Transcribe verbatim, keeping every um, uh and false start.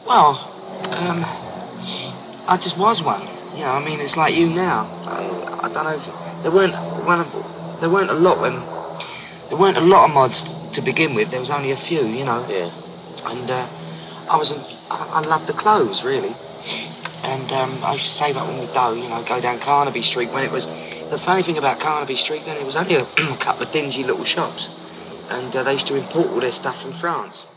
Well, um, I just was one. You know, I mean, it's like you now. I, I don't know if there weren't one of, there weren't a lot when there weren't a lot of mods t- to begin with. There was only a few, you know. Yeah. And uh, I was, I, I loved the clothes really. And um, I used to save up all my dough, you know, go down Carnaby Street when it was. The funny thing about Carnaby Street then, it was only a couple of dingy little shops, and uh, they used to import all their stuff from France.